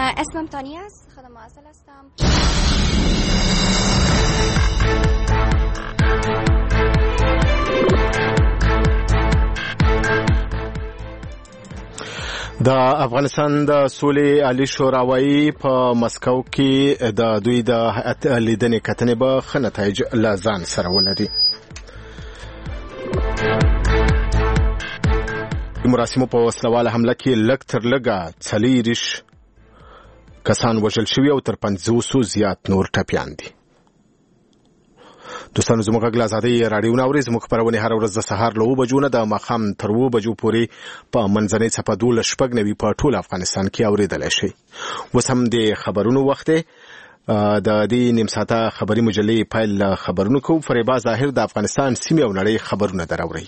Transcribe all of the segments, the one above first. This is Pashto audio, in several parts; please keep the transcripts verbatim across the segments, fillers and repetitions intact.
اسمم تانیه است، خودم معزل هستم. د افغانستان د سولې عالی شوراوي په مسکو کې د دوی د هیئت لیدنې کتنې به ښه نتایج له ځان سره ولري. د مراسمو په وسلواله حمله کې لږ تر لږه څلېرویشت کسان وژل شوي او تر پنځوسو زیات نور ټپیان دي. دوستانو زموږ غږ له ازادۍ راډیو نه اورئ. زموږ خپرونې هره ورځ د سهار له اوه بجو نه د ماښام تر اوه بجو پورې په منځنۍ څپه دولس شپږ نوي په ټول افغانستان کې اورېدلی شئ. اوس هم د خبرونو وخت دی. د دې نیم ساعته خبري مجلې پیل له خبرونو کوو. فریبا ظاهر د افغانستان سیمې او نړۍ خبرونه دراوړئ.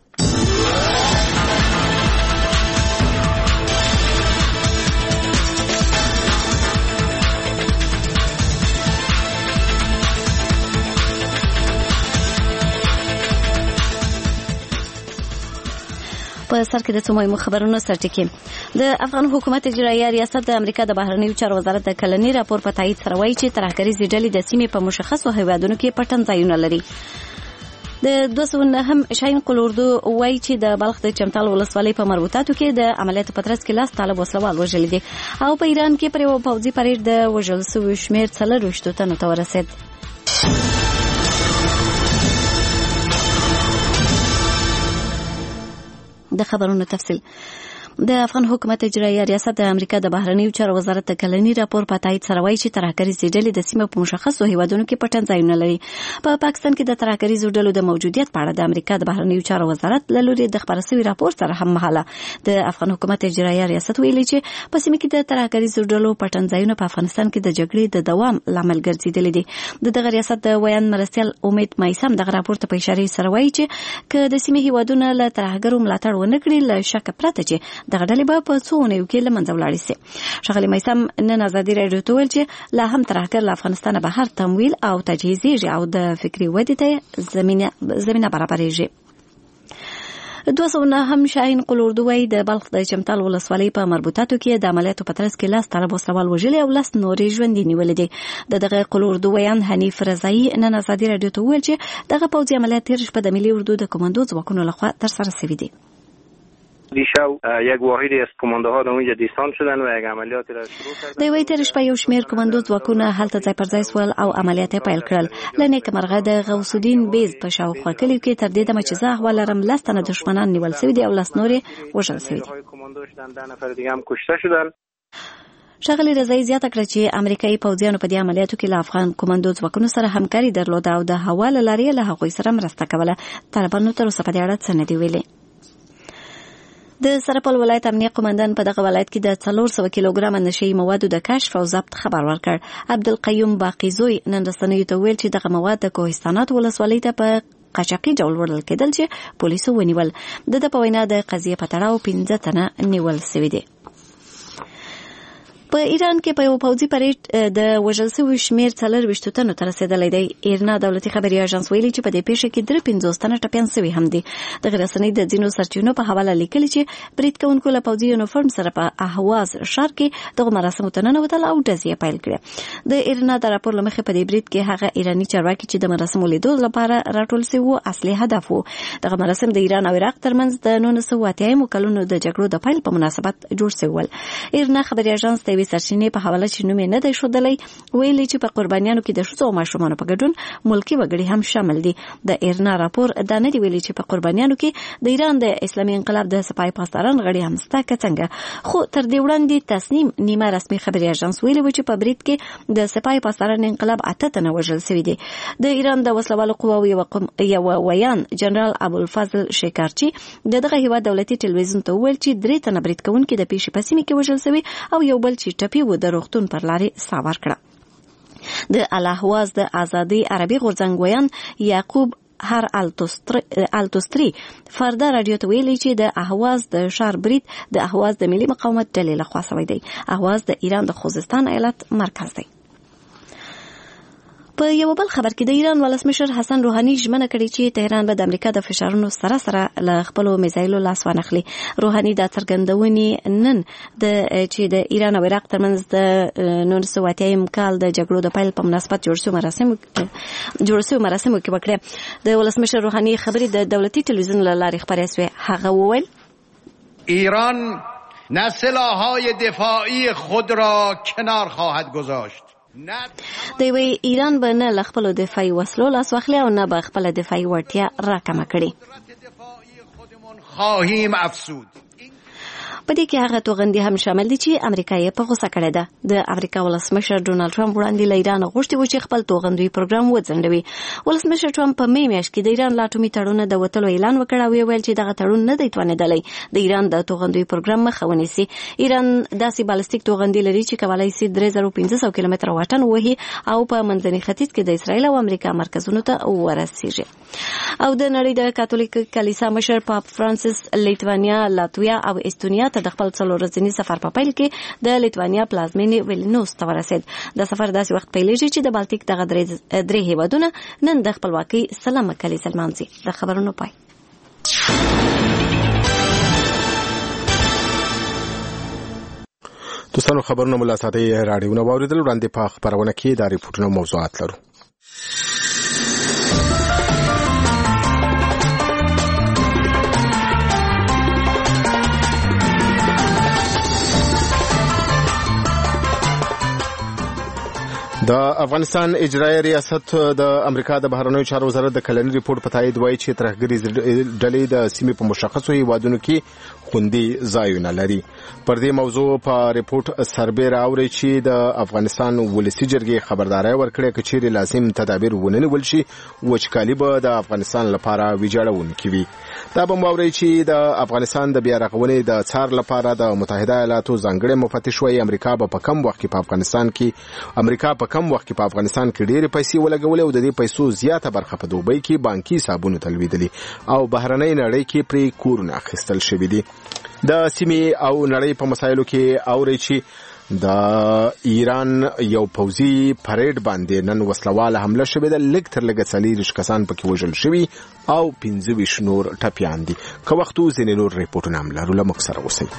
په سر کې د څو مهمو خبرونو سرټکی. د افغان حکومت اجرایه ریاست د امریکا د بهرنیو چارو وزارت د کلنی راپور په تایید سره وایي چې ترهګریزې ډلې د سیمې په مشخصو هیوادونو کې پټن ځایونه لري. د دوه سوه نهم شاهین قلوردو وایي چې د بلخ د چمتال ولسوالۍ په مربوطاتو کې د عملیاتو په ترڅ کې لاس طالب وسلوال وژلي دي او په ایران کې پر یو پوځي پریډ د وژل شویو شمېر څلرویشتو تنو ته ورسېد. د خبرونو تفصیل. د افغان حکومت اجرایه ریاست د امریکا د بهرنیو چارو وزارت د کلنی راپور په تایید سره وایي چې ترهګریزې ډلې د سیمې په مشخصو هیوادونو کې پټن ځایونه لري. په پاکستان کې د ترهګریزو ډلو د موجودیت په اړه د امریکا د بهرنیو چارو وزارت له لوري د خبر شوي راپور سره هم مهاله د افغان حکومت اجرایه ریاست ویلي چې په سیمه کې د ترهګریزو ډلو پټن ځایونه په افغانستان کې د جګړې د دوام لامل ګرځېدلي دي. د دغه ریاست د ویان مرستیال امید مایسم دغه راپور ته په اشاره سره وایي چې که د سیمې هیوادونه له ترهګرو ملاتړ ونه کړي له شک پرته چې دغه ډلې به په څو اونیو کې له منځه ولاړې سي. ښاغلي میثم نن ازادي راډیو ته ویل چې لا هم ترهګر له افغانستانه بهر تمویل او تجهیزېږي او د فکري ودې ته زمینه زمینه برابرېږي. دوه سوه نهم شاهین قلوردو وایي د بلخ د چمتال ولسوالۍ په مربوطاتو کې د عملیاتو په ترڅ کې لاس طالب وسلوال وژلي او لس نورې ژوندي نیولي دي. د دغه قلوردو ویان حنیف رضایي نن ازادي راډیو ته وویل چې دغه پوځي عملیات تېره شپه د ملي اردو د کماندو ځواکونو لخوا ترسره شوي دي. دیشب یک واحدی از کماندوها در اونجا دیسان شدن و یک عملیاتی را شروع کردن. د وی تر شپه یو شمیر کماندو ځواکونه هلته ځای پر ځای سول او عملیات پیل کړل. لنیک مرغه د غوث الدین بیز په شاوخوا کلیو کې تر دې دمه چې زه احوال لرم لس تنه دښمنان نیول شوي دي او لس نورې وژل شوي دي. کماندو شدن ده نفر دیگه هم کشته شدن. ښاغلي رضایي زیاته کړه چې امریکایي پوځیانو په دې عملیاتو کې له افغان کماندو ځواکونو سره همکاري درلوده او د هوا له لارې له هغوی سره مرسته کوله. طالبانو تر اوسه په دې اړه څه نه دي ویلي. د سرپل ولایت امنیه قومندان په دغه ولایت کې د څلور سوه کیلوګرام نشهیي موادو د کشف او ضبط خبر ورکړ. عبدالقیوم باقیزوی نن رسنیو ته ویل چې دغه مواد د کوهستانات ولسوالۍ ته په قاچاقي ډول وړل کېدل چې پولیسو ونیول. د ده په وینا د قضیې په تړاو پنځه تنه نیول شوي دي. په ایران کې په یو پوځي پریډ د وژل شویو شمېر څلرویشتو تنو ته رسېدلی دی. ایرنا دولتي خبري اژانس ویلي چې په دې پیښه کې درې پنځوس تنه ټپیان شوي هم دي. دغه رسنۍ د ځینو سرچینو په حواله لیکلي چې برید کوونکو له پوځي یونیفورم سره په اهواز ښار کې دغو مراسمو ته ننوتل او ډزې پیل کړې. د ایرنا د راپور له مخې په دې برید کې هغه ایراني چارواکي چې د مراسمو لیدو لپاره راټول شوي وو اصلي هدف وو. دغه مراسم د ایران او عراق ترمنځ د نولس سوه اتیایمو کلونو د جګړو د پیل په مناسبت جوړ شوي ول. ایرنا خبري اژانس ته یوې سرچینې په حواله چې نوم یې نه دی ښودلی ویلي چې په قربانیانو کې د ښځو او ماشومانو په ګډون ملکي وګړي هم شامل دي. د ایرنا راپور دا نه دی ویلي چې په قربانیانو کې د ایران د اسلامي انقلاب د سپاه پاسداران غړي هم شته که څنګه. خو تر دې وړاندې تصنیم نیمه رسمي خبري اژانس ویلي و چې په برید کې د سپاه پاسداران انقلاب اته تنه وژل شوي دي. د ایران د وسلوالو قواو یو ویان جنرال ابوالفضل شیکارچي د دغه هیواد دولتي ټلویزیون ته وویل چې درې تنه برید کوونکي د پیښې په سیمه کې وژل شوي او یو بل چې ټپي و د روغتون پر لارې ساه ورکړه. د الاهواز د ازادي عربي غورځنګ ویان یعقوب هر التوستری فردا رادیو ته ویلي چې د اهواز د ښار برید د اهواز د ملي مقاومت ډلې لخوا شوی دی. اهواز د ایران د خوزستان ایالت مرکز دی. په یو بل خبر کې د ایران ولسمشر حسن روحاني ژمنه کړې چې تهران به د امریکا د فشارونو سره سره له خپلو میزایلو لاس وانخلي. روحاني دا څرګندونې نن د چې د ایران او عراق ترمنځ د نولس سوه اتیا کال د جګړو د پیل په مناسبت جوړ شوي مراسمو جوړ شوي مراسمو کې وکړه. د ولسمشر روحاني خبرې د دولتي تلویزیون له لارې خپرې شوې. هغه وویل ایران نه سلاح‌های دفاعی خود را کنار خواهد گذاشت. دی وی ایران به نه له خپلو دفاعي وسلو لاس واخلي او نه به خپله دفاعي وړتیا راکمه کړي. خواهیم افزود. په دې کې هغه توغندي هم شامل دي چې امریکا یې په غوسه کړې ده. د امریکا ولسمشر ډونالد ټرمپ وړاندې له ایران غوښتي و چې خپل توغندي پروګرام وځنډوي. ولسمشر ټرمپ په می میاشت کې د ایران له اټومي تړون د وتلو اعلان وکړ او ویل چې دغه تړون نه دی توانېدلی د ایران د توغندي پروګرام مخه ونیسي. ایران داسې بالستیک توغندي لري چې کولای شي درې زره پنځه سوه کیلومتره واټن ووهي او په منځني ختیځ کې د اسرائیل او امریکا مرکزونو ته ورسیږي. او د نړۍ د کاتولیک کلیسا مشر پاپ فرانسیس لیتوانیا، لاتویا او استونیا ته د خپل څلور ورځني سفر په پیل کې د لیتوانیا پلازمینې ویلنوس ته ورسېد. دا سفر داسې وخت پیلېږي چې د بالتیک دغه درې هیوادونه نن د خپلواکۍ سلامه کلیسه لمانځي. د خبرونو پای. دوستانو خبرونه مو له ساده راډیو نه واوریدل. وړاندې په خبرونه کې د ریپورتونو موضوعات لرو. د افغانستان اجرایي ریاست د امریکا د بهرنیو چارو وزارت د کلني ریپورت په تایید وایي چې ترهګري ډلې د سیمې په مشخصو هیوادونو کې خوندي ځایونه لري. پر دې موضوع په ریپورت سربېره اوري چې د افغانستان ولسي جرګې خبرداري ورکړې چې چیرې لازم تدابیر ونیول شي وچکالي به د افغانستان لپاره ویجاړونکې وي. دا به مو اوري چې د افغانستان د بیا رغونې د څار لپاره د متحده ایالاتو ځانګړي مفتش وایي امریکا به په کم وخت کې په افغانستان کې امریکا په کم وخت کې په افغانستان کې ډېرې پیسې ولګولې او د دې پیسو زیاته برخه په دوبۍ کې بانکي حسابونو ته لوېدلې او بهرنۍ نړۍ کې پرې کورونه اخیستل شوي دي. د سیمې او نړۍ په مسایلو کې اوري چې د ایران یو پوځي پریډ باندې نن وسلواله حمله شوې ده. لږ تر لږه څلېرویشت کسان پکې وژل شوي او پنځه ویشت نور ټپیان دي. که وخت و ځینې نور ریپورټونه هم لرو. له موږ سره اوسئ.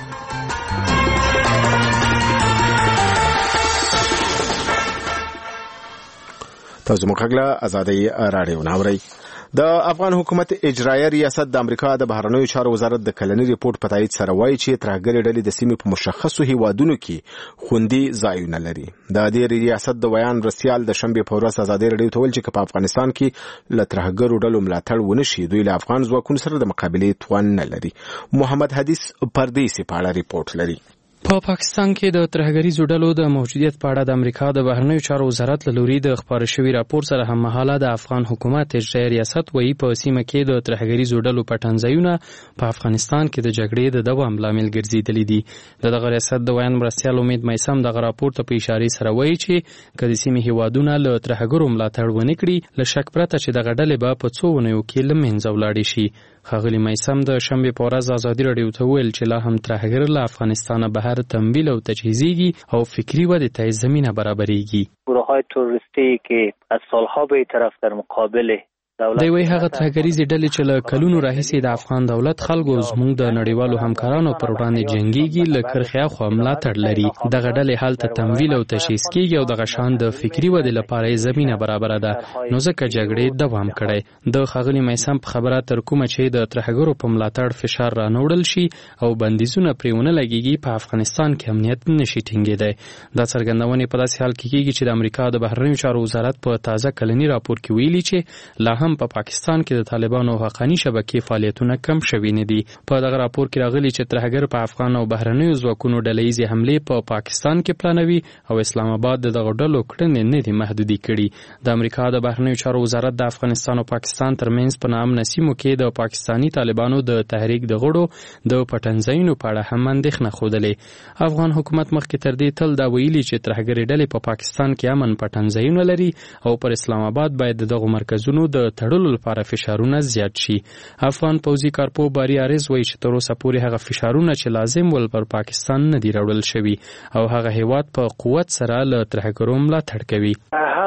تاسو مو خپله ازادي راډیو ناوړئ. د افغان حکومت اجرایي ریاست د امریکا د بهرنیو چارو وزارت د کلني ریپورت په تایید سره وایي چې ترهګري ډلې د سیمې په مشخصو هیوادونو کې خوندي ځایونه لري. د دې ریاست د بیان رسیال د شنبې په ورځ ازادي راډیو ته ویل چې په افغانستان کې له ترهګرو ډلو ملاتړ ونه شي دوی له افغان ځواکونو سره د مقابلې توان نه لري. محمد حدیث پردیسي په اړه ریپورت لري. په پاکستان کې د ترهګریزو ډلو د موجودیت په اړه د امریکا د بهرنیو چارو وزارت له لوري د خبر شوي راپور سره هم مهاله د افغان حکومت اجرایي ریاست وایي په سیمه کې د ترهګریزو ډلو پټنځایونه په افغانستان کې د جګړې د دوام لامل ګرځېدلي دي. د دغه ریاست د ویان مرستیال امید میسم دغه راپور ته په اشارې سره وایي چې که د سیمې هیوادونه له ترهګرو ملاتړ ونه کړي له شک پرته چې دغه ډلې به په څو اونیو کې له منځه ولاړې شي. ښاغلي میسم د شنبې په ورځ ازادي راډیو ته ویل چې لا هم ترهګر له افغانستانه بهر تمویل او تجهیزیږي او فکری ودې ته زمینه برابریږي. گروه‌های تروریستی که از سالها به طرف در مقابل دی وی هغه ترهګریزې ډلې چې له کلونو راهیسې د افغان دولت خلکو زموږ د نړیوالو همکارانو پر وړاندې جنګیږي له کرښې اخوا ملاتړ لري. دغه ډلې هلته تمویل او تجهیز کیږي او دغه شان د فکری ودې لپاره یې زمینه برابره ده نو ځکه جګړې دوام کړی. د ښاغلي میسم په خبره تر کومه چې د ترهګرو په ملاتړ فشار رانوړل شي او بندیزونه پرې ونه لګیږي په افغانستان کې امنیت نشي ټینګېدی. دا څرګندونې په داسې حال کې کیږي چې د امریکا د بهرنیو چارو وزارت په تازه کلني راپور کې ویلي چې لا هم په پاکستان کې د طالبانو حقاني شبکې فعالیتونه کم شوي نه دي. په دغه راپور کې راغلي چې ترهګر په افغان او بهرنیو ځواکونو ډلهیزې حملې په پاکستان کې پلانوي او اسلام آباد د دغه ډلو کړنې نه دي محدودې کړي. د امریکا د بهرنیو چارو وزارت د افغانستان او پاکستان ترمنځ په نامنه سیمو کې د پاکستاني طالبانو د تحریک د غړو د پټنځایونو په اړه هم اندېښنه ښودلې. افغان حکومت مخکې تر دې تل دا ویلي چې ترهګرې ډلې په پاکستان کې امن پټنځایونه لري او پر اسلام آباد باید د دغو مرکزونو د تړلو لپاره فشارونه زیات شي. افغان پوځي کارپو باری عارض وایي چې تر اوسه پورې هغه فشارونه چې لازم ول پر پاکستان نه دي راوړل شوي او هغه هیواد په قوت سره له ترهګرو ملاتړ کوي. هغه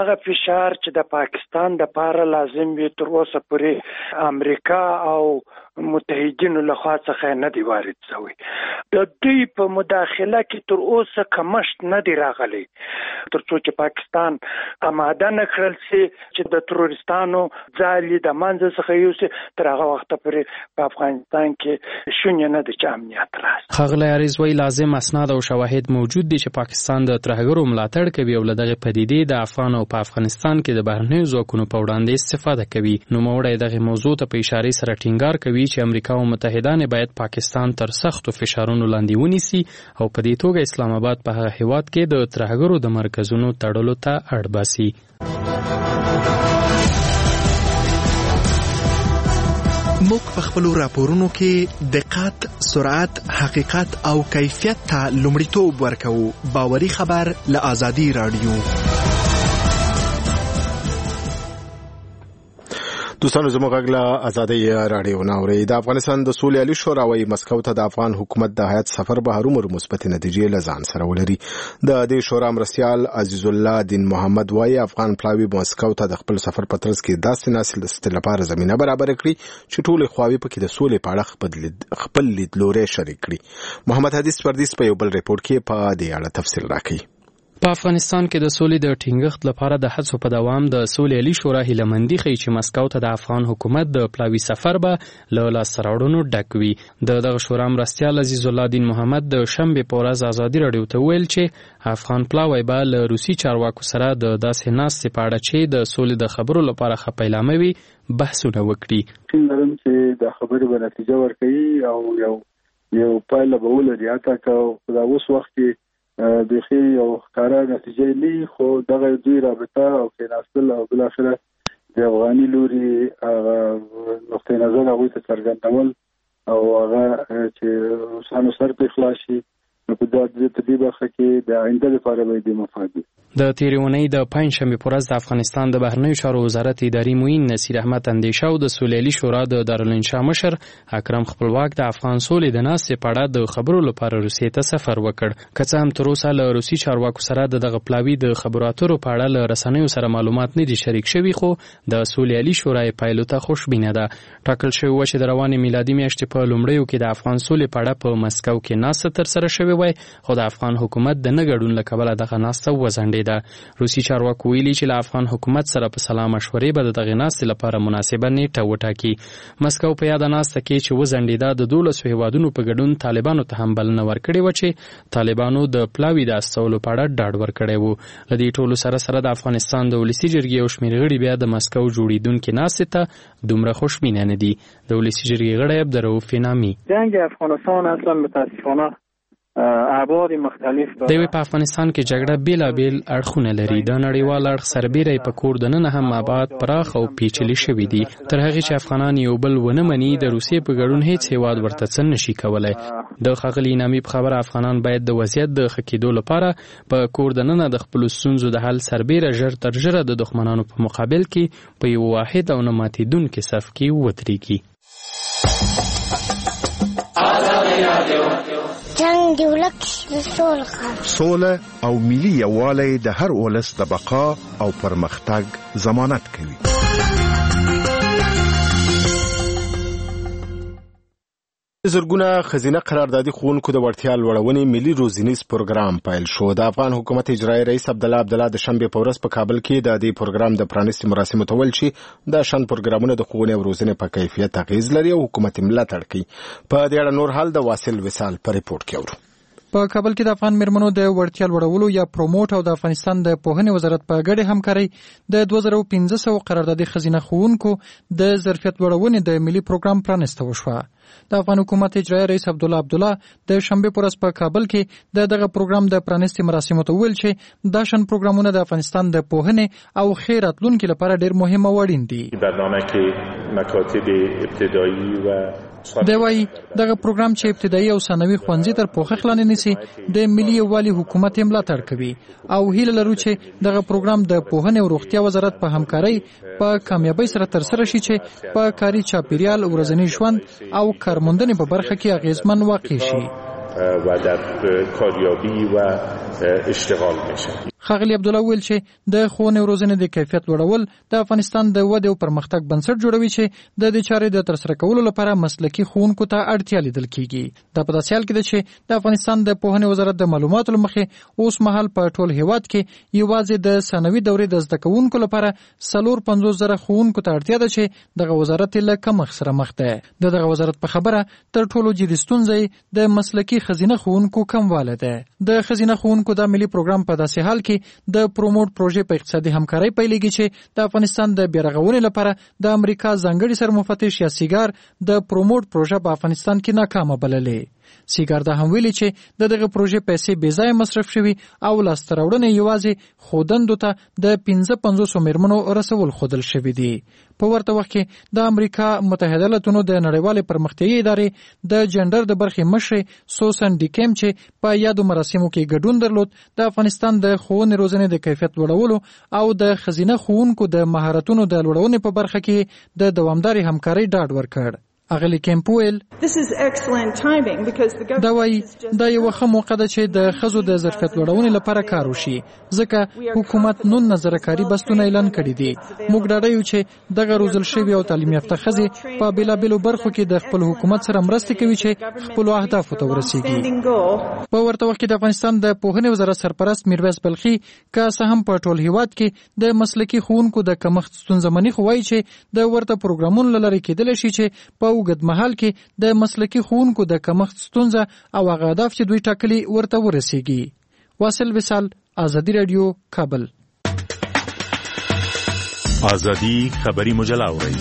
هغه فشار چې د پاکستان د پاره لازم وي تر اوسه پورې امریکا او متحدینو لخوا څخه نه دی وارد شوی. د دوی په مداخله کې تر اوسه کمشت نه دی راغلی تر څو چې پاکستان آماده نه کړل شي چې د تروریستانو ځالې د منځ څخه یوسي. تر هغه وخته پورې په افغانستان کې شونې نه ده چې امنیت راشي. ښاغلی عریض وایي لازم اسناد او شواهد موجود دي چې پاکستان د ترهګرو ملاتړ کوي او له دغې پدیدې د افغان او په افغانستان کې د بهرنیو ځواکونو په وړاندې استفاده کوي. نوموړی دغې موضوع ته په اشارې سره ټینګار کوي چې امریکا او متحدان باید پاکستان تر سختو فشارونو لاندې ونیسي او په دې توګه اسلام آباد په هغه هیواد کې د ترهګرو د مرکزونو تړلو ته اړ باسي. موږ په خپلو راپورونو کې دقت، سرعت، حقیقت او کیفیت ته لومړیتوب ورکوو. باوري خبر له آزادي رادیو. دوستانو زموږ غږ له ازادۍ راډیو نه اورئ. د افغانستان د سولې عالي شورا وايي مسکو ته د افغان حکومت د هیات سفر به هرومرو مثبتې نتیجې له ځان سره ولري. د دې شورا مرستیال عزیز الله دین محمد وايي افغان پلاوي مسکو ته د خپل سفر په ترڅ کې داسې ناسل لپاره زمینه برابر کړي چې ټولې خواوې پکې د سولې په اړه خپل لیدلوري شریک کړي. محمد حدیث پردیس په یو بل ریپورت کې په دې اړه تفصیل راکړي. په افغانستان کې د سولې د ټینګښت لپاره د هڅو په دوام د سولې عالي شورا هیلهمندي ښیي چې مسکو ته د افغان حکومت د پلاوي سفر به له لاسته راوړنو ډک وي. د دغه شورا مرستیال عزیز الله دین محمد د شنبې په ورځ ازادي راډیو ته ویل چې افغان پلاوی به له روسي چارواکو سره د داسې ناستې په اړه چې د سولې د خبرو لپاره ښه پیلامه وي بحثونه وکړي. ټینګ لرم چې د خبرې به نتیجه ورکوي او یو یو پایله به ولري. حتی که دا اوس وخت کې بخي یو ښکاره نتیجه نه خو دغه دوی رابطه او کېناستل او بالاخره د افغاني لوري نقطه نظر هغوی ته څرګندول او هغه چې روسانو سر په خلاص شي په دې برخه کې د آینده لپاره به د مفاد د تیرې اونۍ د پنجشنبې په ورځ د افغانستان د بهرنیو چارو وزارت اداري معین نصیر احمد اندیشه او د سولې عالي شورا د دارالانشا مشر اکرم خپلواک د افغان سولې د ناستې په اړه د خبرو لپاره روسیې ته سفر وکړ. که څه هم تر اوسه له روسي چارواکو سره د دغه پلاوي د خبرو اترو په اړه له رسنیو سره معلومات نه دي شریک شوي خو د سولې عالي شورا پایلو ته خوشبینه ده. ټاکل شوی و چې د روانې میلادي میاشتې په لومړیو کې د افغان سولې په اړه په مسکو کې ناسته ترسره شوې وای خو د افغان حکومت د نه ګډون له کبله دغه ناسته وځنډېده. روسي چارواکو ویلي چې له افغان حکومت سره په سلا مشورې به د دغې ناستې لپاره مناسبه نیټه وټاکي. مسکو په یاده ناسته کې چې وځنډېده د دولسو هیوادونو په ګډون طالبانو ته هم بلنه ورکړې وه چې طالبانو د پلاوي د استولو په اړه ډاډ ورکړی و. له دې ټولو سره سره د افغانستان د ولسي جرګې یو شمېر غړي بیا د مسکو جوړېدونکې ناستې ته دومره خوشبینه نه دي. د ولسي جرګې غړی عبدالرؤف نامي جنگ افغانستان اصلا متاسفانه ابعاد مختلف د وی په افغانستان کې جګړه بیلابیل اړخونه لري. د نړیوال اړخ سربېره په کور دننه هم ابعاد پراخ او پیچلي شوي دي. تر هغې چې افغانان یو بل ونه مني د روسیې په ګډون هیڅ هیواد ورته څه نشي کولی. د ښاغلي نامي په خبره افغانان باید د وضعیت د ښه کېدو لپاره په کور دننه د خپلو ستونزو د حل سربېره ژر تر ژره د دښمنانو په مقابل کې په یو واحد او نه ماتېدونکي صف کې ودرېږي. جنگ دی ولک د سوله سوله او ملي یووالی د هر ولس د بقا او پرمختګ ضمانت کوي. زرګونه خزینه قراردادي ښوونکو د وړتیا لوړونې ملي روزنیز پروګرام پیل شو. د افغان حکومت اجرایي رئیس عبدالله عبدالله د شنبې په ورځ په کابل کې د دې پروګرام د پرانیستې مراسمو ته ویل چې دا شان پروګرامونه د ښوونې او روزنې په کیفیت اغیز لري او حکومت ملاتړ کوي. په دې اړه نور حال د واصل وصال په ریپورت کې اورو. په کابل کې د افغان میرمنو د وړتیا لوړولو یا پروموټ او د افغانستان د پوهنې وزارت په ګډه همکاري د دوه زره پنځه سوه قراردادي خزینه ښوونکو د ظرفیت لوړونې د ملي پروګرام پرانسته وشوه. د افغان حکومت اجرایي رئیس عبدالله عبدالله د شنبې په ورځ په کابل کې د دغه پروګرام د پرانیستې مراسمو ته ویل چې دا شان پروګرامونه د افغانستان د پوهنې او ښې راتلونکي لپاره ډېر مهم او اړین دي. برنامه کې مکاتب ابتدایي و د وایي دغه پروګرام چې ابتدایي او ثانوي ښوونځي تر پوښښ لاندې نیسي د ملي یووالي حکومت یې ملاتړ کوي او هیله لرو چې دغه پروګرام د پوهنې او روغتیا وزارت په همکارۍ په کامیابۍ سره ترسره شي چې په کاري چاپیریال ورځني ژوند او کارموندنې په برخه کې اغیزمن واقع شي و در کاریابی و اشتغال میشه. ښاغلي عبدالله ویل چې د ښوونې او روزنې د کیفیت لوړول د افغانستان د ودې او پرمختګ بنسټ جوړوي چې د دې چارې د ترسره کولو لپاره مسلکي ښوونکو ته اړتیا لیدل کیږي. دا په داسې حال کې ده چې د افغانستان د پوهنې وزارت د معلوماتو له مخې اوس مهال په ټول هیواد کې یوازې د ثانوي دورې د زده کوونکو لپاره څلور پنځوس زره ښوونکو ته اړتیا ده چې دغه وزارت له کمښت سره مخ ده. د دغه وزارت په خبره تر ټولو جدي ستونزه د مسلکي خزینه ښوونکو کموالی ده. د خزینه ښوونکو د ملي پروګرام په داسې حال کې د پروموټ پروژې په اقتصادي همکارۍ پیلېږي چې د افغانستان د بیارغونې لپاره د امریکا ځانګړي سرمفتش یا سیګار د پروموټ پروژه په افغانستان کې ناکامه بللې. سیګار دا هم ویلي چې د دغه پروژې پیسې بې ځایه مصرف شوي او لاسته راوړنې یوازې ښودندو ته د پنځه پنځوسو میرمنو رسول ښودل شوي دي. په ورته وخت کې د امریکا متحده ایالاتونو د نړیوالې پرمختیایي ادارې د جنډر د برخې مشرې سوسن ډیکیم چې په یادو مراسمو کې ګډون درلود د افغانستان د ښوونې روزنې د کیفیت لوړولو او د ښځینه ښوونکو د مهارتونو د لوړونې په برخه کې د دوامدارې همکارۍ ډاډ ورکړ. اغلی کیمپویل دا وایي دا یو ښه موقع ده چې د ښځو د ظرفیت لوړونې لپاره کار وشي ځکه حکومت نولس کاري بستونه اعلان کړي دي. موږ ډاډه یو چې دغه روزل شوي او تعلیم یافته ښځې په بېلابېلو برخو کې د خپل حکومت سره مرستې کوي چې خپلو اهدافو ته ورسیږي. په ورته وخت کې د افغانستان د پوهنې وزارت سرپرست میرویس بلخي که څه هم په ټول هیواد کې د مسلکي ښوونکو د کمښت ستونزه مني خو وایي چې د ورته پروګرامونو له لارې کېدلی شي چې په اوږد مهال کې د مسلکي ښوونکو د کمښت ستونزه او هغه اهداف چې دوی ټاکلي ورته ورسیږي. واصل وصال، ازادي رادیو، کابل. ازادي خبري مجله اوري.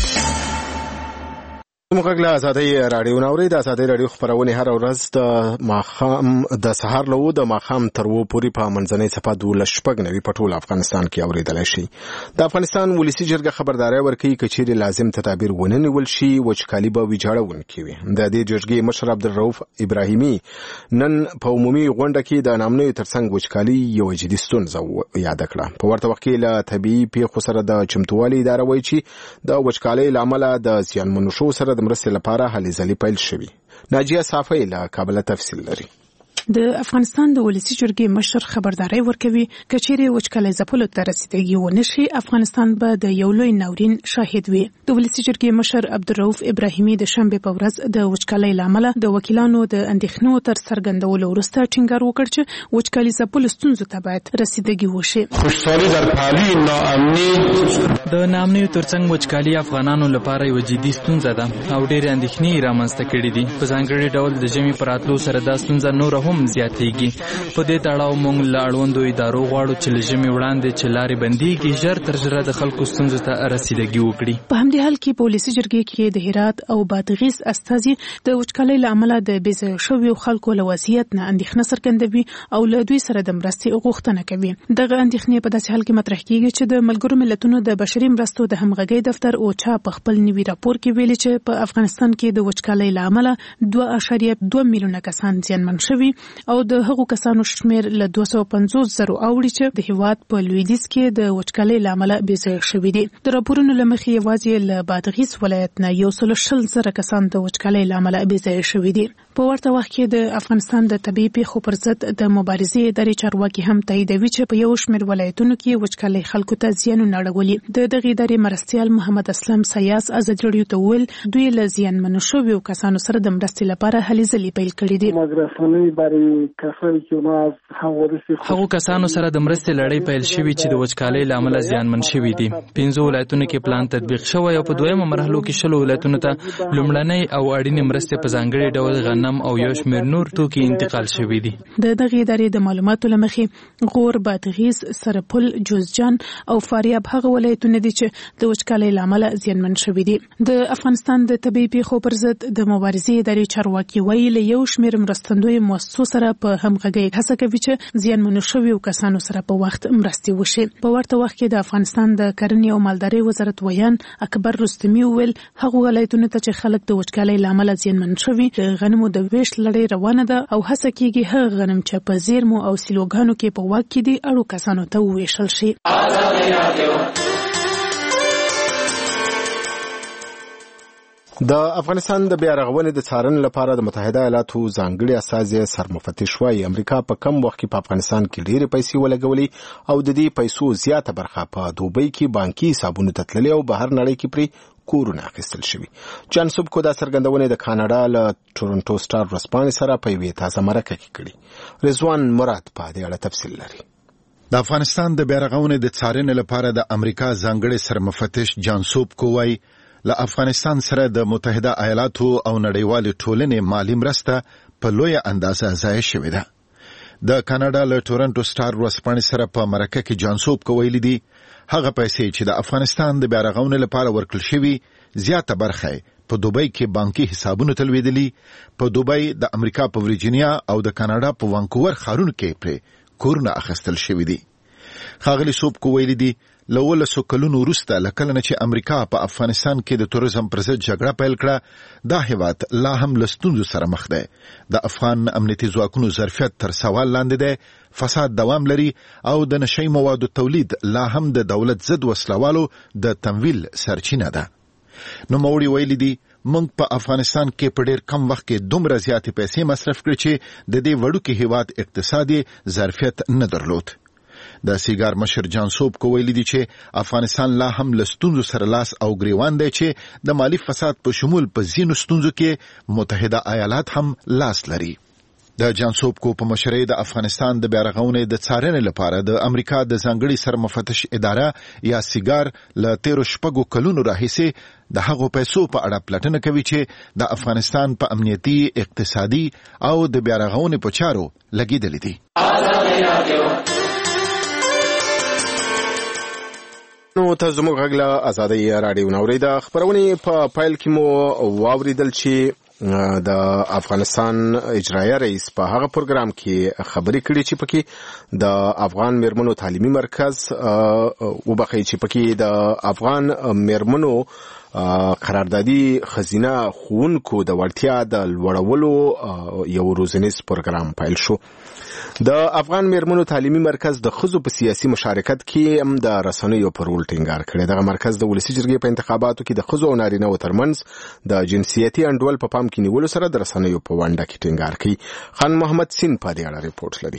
موږ له ازادي رادیو نوري د ازادي رادیو خبرونه هر ورځ د ماخام د سهار له د ماخام تر و پوری په منځنۍ صفه د لشپګ نوي په ټول افغانستان کې اوریدل شي. د افغانستان ولسی جرګه خبرداري ورکړي کچېر لازم تدابیر ونه نیول شي وچکالي به ویجاړون کوي. د دې جرګې مشر عبدالرؤف ابراهیمي نن په عمومي غونډه کې د نامنوي ترڅنګ وچکالي یو جدي ستونزه یاد کړه. په ورته وخت کې له طبيعي پیښو سره د چمتووالي اداره وایي چې د وچکالۍ لامل د زیانمنو شو سره د مرستې لپاره هلې ځلې پیل شوي. ناجیه صافی له کابل تفصیل لري. د افغانستان د ولسی جرګې مشر خبرداري ورکوي کچېرې وچکالۍ ځپلو ته رسیدګي ونه شي افغانستان به د یو لوی ناورین شاهد وي. د ولسی جرګې مشر عبدالرؤف ابراهیمي د شنبه په ورځ د وچکالۍ لامل د وکیلانو د اندېښنو تر څرګندولو وروسته ټینګار وکړ چې وچکالۍ ځپلو ستونزو ته باید رسیدګي وشي. خوشحالي در پهلوی ناامني د ناامنۍ ترڅنګ وچکالۍ افغانانو لپاره یو جدي ستونزه ده او ډېر اندېښنې رامنځته کړي دي. په ځانګړي ډول د ژمي پر راتلو سره دا ستونزه نور هم زیاتېږي. په دې تړاو موږ له اړوندو ادارو غواړو چې له ژمي وړاندې چې لارې بندېږي ژر تر ژره د خلکو ستونزو ته رسیدګي وکړي. په همدې حال کې په ولسي جرګې کې د هرات او بادغیس استازي د وچکالۍ له امله د بې ځایه شویو خلکو له وضعیت نه اندېښنه څرګندوي او له دوی سره د مرستې غوښتنه کوي. دغه اندېښنې په داسې حال کې مطرح کېږي چې د ملګرو ملتونو د بشري مرستو د همغږۍ دفتر اوچا په خپل نوي راپور کې ویلي چې په افغانستان کې د وچکالۍ له امله دوه اعشاریه دوه میلیونه کسان زیانمن شوي او د هغو کسانو شمیر له دوه سوه پنځوس زرو اوړي چې د هیواد په لویدیځ کې د وچکالۍ له امله بې ځایه شوي دي. د راپورونو له مخې یوازې له بادغیس ولایت نه یو سل شل زره کسان د وچکالۍ له امله بې ځایه شوي دي. په ورته وخت کې د افغانستان د طبیعي پیښو پر ضد د مبارزې ادارې چارواکي هم تاییدوي چې په یو شمېر ولایتونو کې وچکالۍ خلکو ته زیانونه اړولي. د دغې ادارې مرستیال محمد اسلم سیاس ازادي راډیو ته وویل دوی له زیانمنو شویو کسانو سره د مرستې لپاره هلې ځلې پیل کړي دي. هغو کسانو سره د مرستې لړۍ پیل شوي چې د وچکالۍ له امله زیانمن شوي دي. پنځو ولایتونو کې پلان تطبیق شوی او په دویمه مرحلو کې شلو ولایتونو ته لومړنۍ او اړینې مرستې په ځانګړي ډول غنم او یو شمېر نور توکي انتقال شوي دي. د دغې ادارې د معلوماتو له مخې غور، بادغیس، سرپل، جوزجان او فاریاب هغه ولایتونه دي چې د وچکالۍ له امله زیانمن شوي دي. د افغانستان د طبیعي پیښو پر ضد د مبارزې ادارې چارواکي وایي له یو شمېر مرستندویو مؤسسو سره په همغږۍ هڅه کوي چې زیانمنو شویو کسانو سره په وخت مرستې وشي. په ورته وخت کې د افغانستان د کرنې او مالدارۍ وزارت ویان اکبر رستمي وویل هغو ولایتونو ته چې خلک د وچکالۍ له امله زیانمن شوي د غنمو د ویش لړۍ روانه ده او هڅه کېږي هغه غنم چې په زیرمو او سیلوګانو کې په واک کې دي اړو کسانو ته وویشل شي. د افغانستان د بیا رغونې د څارنې لپاره د متحده ایالاتو ځانګړي استازی سرمفتش وايي امریکا په کم وخت کې په افغانستان کې ډېرې پیسې ولګولې او د دې پیسو زیاته برخه په دوبۍ کې بانکي حسابونو ته تللې او بهر نړۍ کې پرې کورونه اخیستل شوي. جانسوب کو دا څرګندونه د کاناډا له ټورنټو سټار ورځپاڼې سره په یوې تازه مرکه کې کړې. رضوان مراد په دې اړه تفصیل لري. د افغانستان د بیا رغونې د څارنې لپاره د امریکا ځانګړي سرمفتش جانسوب کو وايي له افغانستان سره د متحده ایالاتو او نړیوال ټولنې مالی مرسته په لویه اندازه ضایع شوې ده. د کاناډا له ټورنټو سټار ورځپاڼې سره په مرکه کې جانسوب کو ویلي دي هغه پیسې چې د افغانستان د بیا رغونې لپاره ورکړل شوي زیاته برخه په دوبۍ کې بانکي حسابونو ته لوېدلي. په دوبۍ د امریکا په ورجینیا او د کاناډا په وانکوور ښارونو کې پرې کورونه اخیستل شوي دي. ښاغلي سوب کو ویلي دي له ولسو کلونو وروسته له کله نه چې امریکا په افغانستان کې د توریزم پر ضد جګړه پیل کړه دا هیواد لا هم له ستونزو سره مخ دی. د افغان امنیتي ځواکونو ظرفیت تر سوال لاندې دی، فساد دوام لري او د نشئی موادو تولید لا هم د دولت ضد وسلوالو د تمویل سرچینه ده. نوموړي ویلي دي موږ په افغانستان کې په ډېر کم وخت کې دومره زیاتې پیسې مصرف کړې چې د دې وړوکي هیواد اقتصادي ظرفیت نه درلود. د سیګار مشر جانسوب کو ویلي دي چې افغانستان لا هم له ستونزو سره لاس او ګریوان دی چې د مالی فساد په شمول په ځینو ستونزو کې متحده ایالات هم لاس لري. د جانسوب کو په مشرۍ د افغانستان د بیا رغونې د څارنې لپاره د امریکا د ځانګړي سرمفتش اداره یا سیګار له تیرو شپږو کلونو راهیسې د هغو پیسو په اړه پلټنه کوي چې د افغانستان په امنیتي، اقتصادي او د بیا رغونې په چارو لګېدلې دي. نو ته زموږ غږ له ازادۍ راډیو نه اورئ. د خپرونې په پیل کې مو واوریدل چې د افغانستان اجرایه رئیس په هغه پروګرام کې خبرې کړې چې پکې د افغان میرمنو تعلیمي مرکز وبخښئ چې پکې د افغان میرمنو قراردادي خزینه ښوونکو د وړتیا د لوړولو یو روزنیز پروګرام پیل شو. د افغان میرمنو تعلیمي مرکز د ښځو په سیاسي مشارکت کې هم د رسنیو پر رول ټینګار کړی. دغه مرکز د ولسي جرګې په انتخاباتو کې د ښځو او نارینه‌و ترمنځ د جنسیتي انډول په پام کې نیولو سره د رسنیو په ونډه کې ټینګار کوي. خان محمد سین په دې اړه ریپورت لري.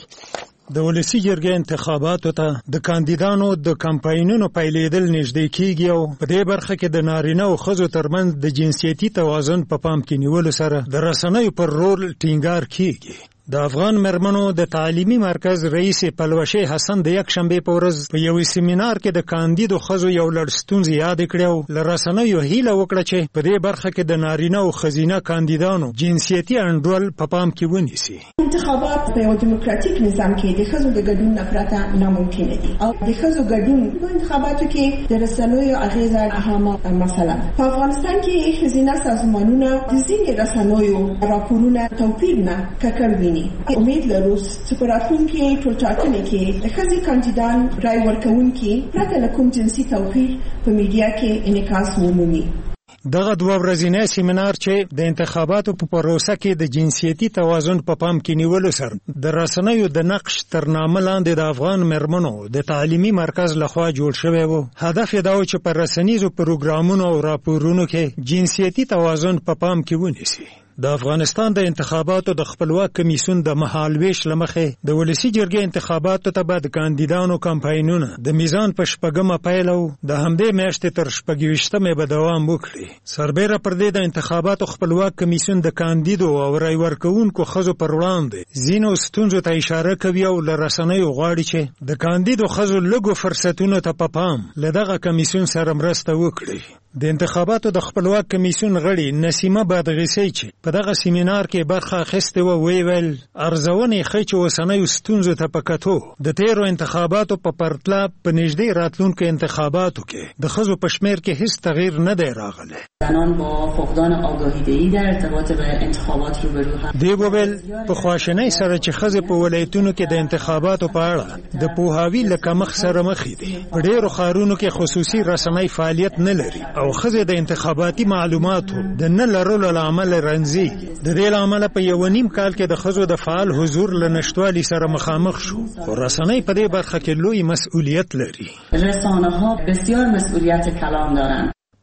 د ولسي جرګې انتخاباتو ته د کاندیدانو د کمپاینونو پیلېدل نږدې کیږي او په دې برخه کې د نارینه او ښځو ترمنځ د جنسیتي توازن په پام کې نیولو سره د رسنیو پر رول ټینګار کیږي. د افغان مرمنو د تعلیمي مرکز رئیس پلوشي حسن د یک شنبه په ورځ په یو سیمینار کې د کاندیدو ښځو یو لړ ستونزې یاد کړې او له رسنیو هیله وکړه چې په دې برخه کې د نارینه او ښځینه کاندیدانو جنسیتي انډول په پام کې ونیسي. انتخابات په یو دیموکراتیک نظام کې د ښځو د ګډون نه پرته ناممکن دي او د ښځو ګډون په انتخاباتو کې د رسنیو اغیزه اهمه مسله. په افغانستان کې ښځینه سازمانونه د ځینې رسنیو راپورونه توپیر نه ککړ امید لرو چې په راتلونکي ټولټاکنو کې د ښځې کاندیدان رای ورکوونکي پرته له کوم جنسي توپیر په میډیا کې انعکاس ومومي. دغه دوه ورځنی سیمینار چې د انتخاباتو په پروسه کې د جنسیتي توازن په پام کې نیولو سره د رسنیو د نقش تر نامه لاندې د افغان مرمنو د تعلیمي مرکز لخوا جوړ شوی و. هدف یې دا و چې په رسنیزو پروګرامونو او راپورونو کې جنسیتي توازن په پام کې ونیسي. د افغانستان د انتخاباتو د خپلواک کمیسیون د مهالویش لمخې د ولسي جرګې انتخاباتو ته به د کاندیدانو کمپاینونه د میزان په شپږمه پیل او د همدې میاشتې تر شپږویشتمې به دوام وکړي. سربیره پر دې د انتخاباتو خپلواک کمیسیون د کاندیدو او رای ورکوونکو ښځو پر وړاندې ځینو ستونزو ته اشاره کوي او له رسنیو غواړي چې د کاندیدو ښځو لږو فرصتونو ته په پام له دغه کمیسیون سره مرسته وکړي. د انتخاباتو د خپلواک کمیسیون غړي نسیمه بادغیسی چې په دغه سیمینار کې برخه اخیستې وه ویل ارزونې ښیي چې اوسنیو ستونزو ته په کتو د تیرو انتخاباتو په پرتله په نږدې راتلونکو انتخاباتو کې د ښځو په شمیر کې هیڅ تغییر نه دی راغلی. زنان با فقدان آگاهیدهی در ارتباط به انتخابات روبرو هستند. دی وویل په خواشینۍ سره چې ښځې په ولایتونو کې د انتخاباتو په اړه د پوهاوي له کمښت سره مخ دي. په ډېرو ښارونو کې خصوصي رسنۍ فعالیت نه لري او ښځې د انتخاباتي معلوماتو د نه لرلو له امله رنځېږي. د دې له امله په یو نیم کال کې د ښځو د فعال حضور له نشتوالي سره مخامخ شو. خو رسنۍ په دې برخه کې لوی مسؤلیت لري. رسانه‌ها بسیار مسئولیت کلان دارند.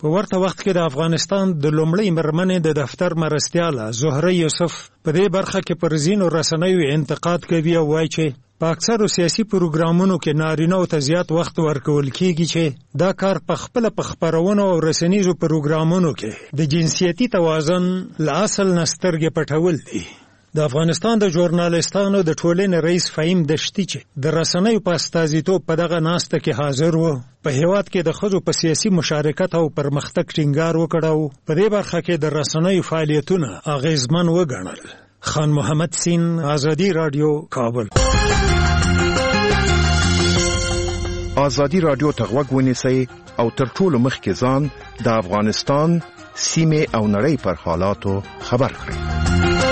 په ورته وخت کې د افغانستان د لومړۍ مرمنې د دفتر مرستیاله زهره یوسف په دې برخه کې پر ځینو رسنیو انتقاد کوي او وایي چې په اکثرو سیاسي پروګرامونو کې نارینه‌و ته زیات وخت ورکول کیږي چې دا کار په خپله په خپرونو او رسنیزو پروګرامونو کې د جنسیتي توازن له اصل نه سترګې پټول دي. د افغانستان د ژورنالستانو د ټولنې رئیس فهیم دشتي چې د رسنیو په استازیتوب په دغه ناسته کې حاضر و، په هیواد کې د ښځو په سیاسي مشارکت او پرمختګ ټینګار وکړ او په دې برخه کې د رسنیو فعالیتونه اغیزمن وګڼل. خان محمد سین، آزادی رادیو، کابل. آزادی رادیو ته غوږ ونیسئ او تر ټولو مخکې ځان د افغانستان سیمې او نړۍ پر حالاتو خبر کړئ.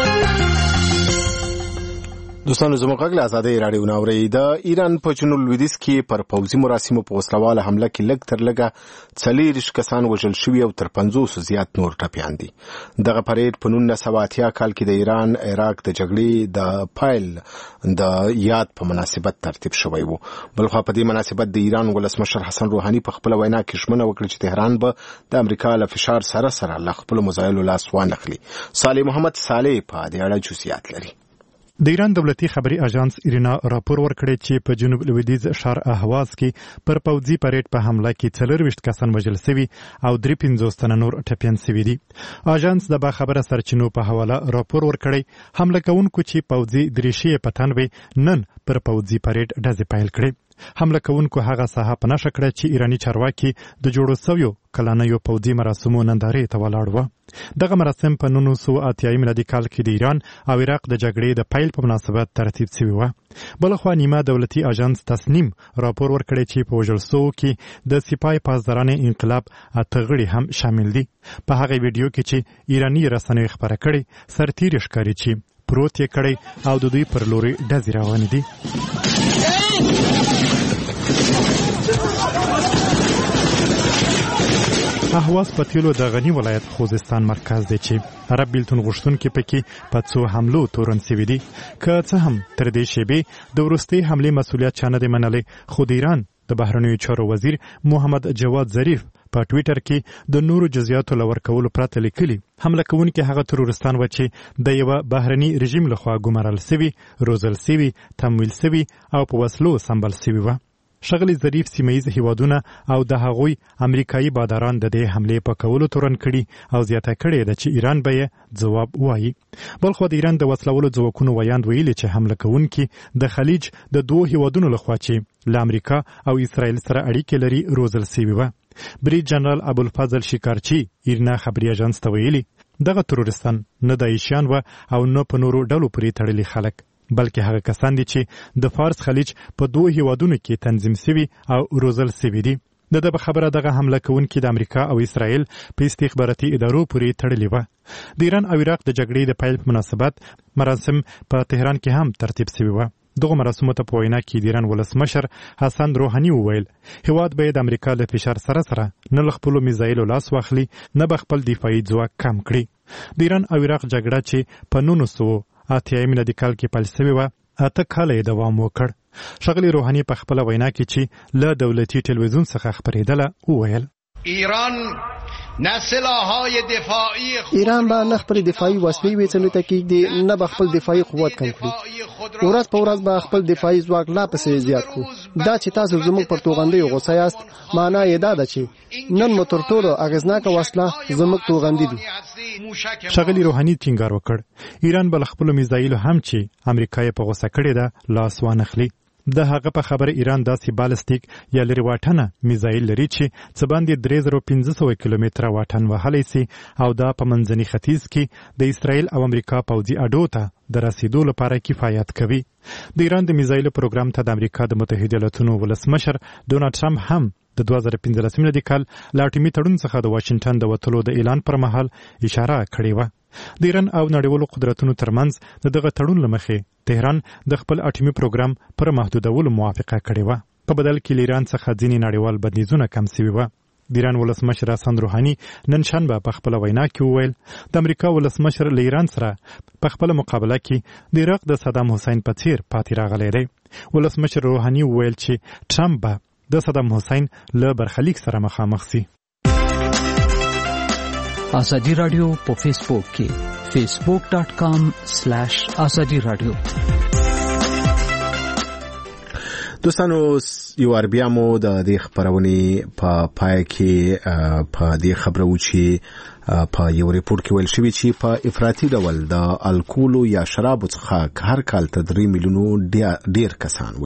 دوستانو زموږ غږ له آزادۍ راډیو نه اورئ. د ایران په جنوب لویدیځ کې پر پوځي مراسمو په وسلواله حمله کې لږ تر لږه څلېرویشت کسان وژل شوي او تر پنځوسو زیات نور ټپیان دي. دغه پریډ په نولس سوه اتیا کال کې د ایران عراق د جګړې د پایل د یاد په مناسبت ترتیب شوی و. بلخوا په دې مناسبت د ایران ولسمشر حسن روحاني په خپل وینا کې ژمنه وکړه چې تهران به د امریکا له فشار سره سره له خپل مزایلو لاس وانخلي. صالح محمد صالح په دې اړه جزئیات لري. د ایران دولتي خبري اژانس ایرنا راپور ورکړی چې په جنوب لویدیځ ښار اهواز کې پر پوځي پریډ په حمله کې څلېرویشت کسان وژل شوي او درې پنځوس تنه نور ټپیان شوي دي. اژانس د باخبره سرچینو په حواله راپور ورکړی حمله کوونکو چې پوځي دریشي په تن وي نن پر پوځي پریډ ډزې پیل کړې. حمله کوونکو هغه ساحه په نښه کړه چې ایرانی چارواکي د جوړو سویو کلانیو پوځي مراسمو نندارې ته ولاړ وو. دغه مراسم په نولس سوه اتیا میلادي کال کې د ایران او عراق د جګړې د پیل په مناسبت ترتیب شوی و. بلخوا نیمه دولتي اژانس تصنیم راپور ورکړی چې په وژل شوو کې د سپای پاسداران انقلاب اته غړي هم شامل دي. په هغه ویډیو کې چې ایرانی رسنیو خبره کړې سرتیری ښکاري چې پروت یې کړی او د دوی پر لوري ډزې روانې دي. اهواز په تیلو د غنی ولایت خوزستان مرکز دی چې عرب بیلتون غوښتونکي پکې په څو حملو تورن شوي دي. که څه هم تر دې شیبې د وروستۍ حملې مسؤلیت چا نه دی منلی، خو د ایران د بهرنیو چارو وزیر محمد جواد ظریف په ټویټر کې د نورو جزئیاتو له ورکولو پرته لیکلي حمله کوونکي هغه ترورستان و چې د یوه بهرني رژیم لخوا ګمارل سوي، روزل سوي، تمویل سوي او په وسلو سمبال سوي و. ښاغلي ظریف سیمهیز هیوادونه او د هغوی امریکایي باداران د دې حملې په کولو تورن کړي او زیاته کړې ده چې ایران به یې ځواب ووایي. بلخوا د ایران د وسلولو ځواکونو ویاند ویلي چې حمله کوونکي د خلیج د دوو هیوادونو لخوا چې له امریکا او اسرائیل سره اړیکې لري روزل سوي وه. برید جنرال ابوالفضل شکارچي ایرنا خبري اژانس ته ویلي دغه ترورستان نه داعشیان و او نه په نورو ډلو پورې تړلي خلک، بلکې هغه کسان دي چې د فارس خلیج په دوه هیوادونو کې تنظیم سوي او روزل سوي دي. د دغه خبره دغه حمله کوونکي د امریکا او اسرائیل په استخباراتي ادارو پورې تړلې وه. د ایران او عراق د جګړې د پیل په مناسبت مراسم په تهران کې هم ترتیب سوي وه. دغه مراسمو ته په وینا کې د ایران ولسمشر حسن روحاني وویل هیواد باید د امریکا له فشار سره سره نه له خپلو میزایلو لاس واخلي نه به خپل دفاعي ځواک کم کړي. د ایران او عراق جګړه چې په نولس سوه اتیا میلادي کال کې پیل سوې وه اته کاله یې دوام وکړ. ښاغلي روحاني په خپله وینا کې چې له دولتي ټلویزیون څخه خپرېدله وویل ایران نه سلاح‌های دفاعی ایران به نه خپل دفاعي وسلې ویڅنو ته کېږدي نه به خپل دفاعي قوت کم کړي. ورځ په ورځ به خپل دفاعي ځواک لا پسې زیات کړو. دا چې تاسو زموږ پر توغندیو غوسه یاست معنا یې دا ده چې نن مو تر ټولو اغېزناکه وسله زموږ توغندي دي. ښاغلي روحاني ټینګار وکړ ایران به له خپلو میزایلو هم چې امریکا یې په غوسه کړې ده لاس وانخلي. د هغه په خبره ایران داسې بالستیک یا لرې واټنه میزایل لري چې څه باندې درې زره پنځه سوه کیلومتره واټن وهلی سي او دا په منځني ختیځ کې د اسرائیل او امریکا پوځي اډو ته د رسیدو لپاره کفایت کوي. د ایران د میزایلو پروګرام ته د امریکا د متحده ایالاتونو ولسمشر ډونالډ ټرمپ هم د دوه زره پنځلسم میلادي کال له اټومي تړون څخه د واشنګټن د وتلو د اعلان پر مهال اشاره کړې وه. د ایران او نړیوالو قدرتونو ترمنځ د دغه تړون له مخې تهران د خپل اټومي پروګرام پر محدودولو موافقه کړې وه. په بدل کې له ایران څخه ځینې نړیوال بندیزونه کم سوي وه. د ایران ولسمشر حسن روحاني نن شنبه په خپله وینا کې وویل د امریکا ولسمشر له ایران سره په خپله مقابله کې د عراق د صدام حسین په څیر پاتې راغلی دی. ولسمشر روحاني وویل چې ټرمپ به د صدام حسین له برخلیک سره مخامخ سي. ازادي رادیو په فیسبوک کې facebook dot com slash azadi radio. دوستانو یو اربیا مو د دې خبرونې په پای کې په دې خبرو چې په یو ریپورت کې ویل شوی چې په افراطي ډول د الکول یا شراب څخه هر کال تر درې میلیونو ډیر کسان